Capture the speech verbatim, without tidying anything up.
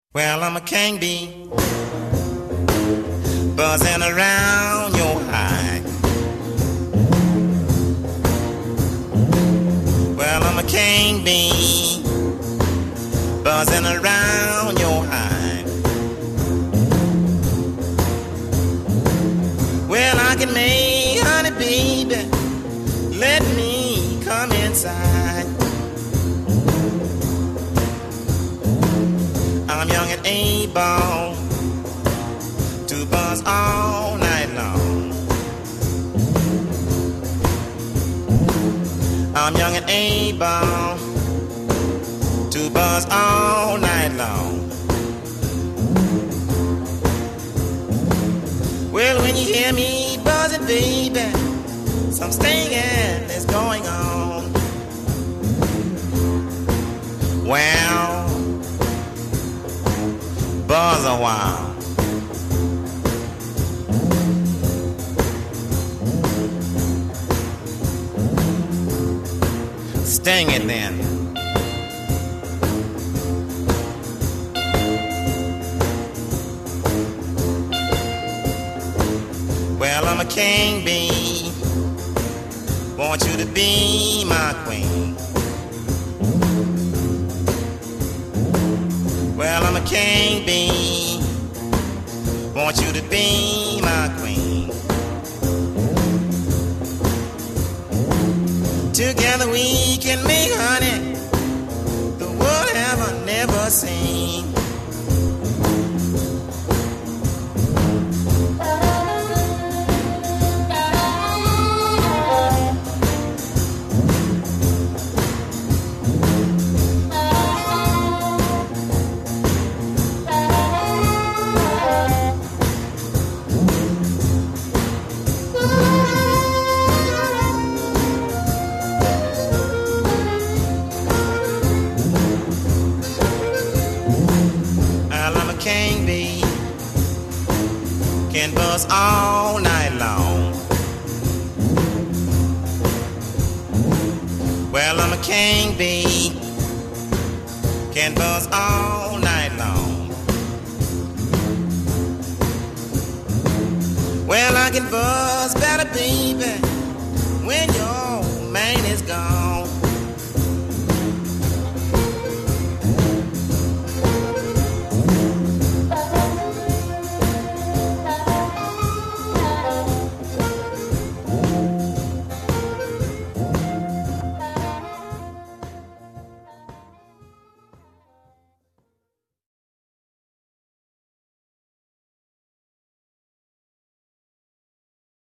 Well, I'm a king bee, buzzing around your hive. Well, I'm a king bee, buzzing around your hive. Well, I can make honey, baby, let me come inside. I'm young and able to buzz all night long. I'm young and able to buzz all night long. Well, when you hear me buzzing, baby, some stinging is going on. Well, buzz a while. Sting it then. Well, I'm a king bee, want you to be my queen. Well, I'm a king bee, want you to be my queen. Together we can make honey the world have never seen. King bee can buzz all night long. Well, I'm a king bee, can buzz all night long. Well, I can buzz better, baby, when your man is gone.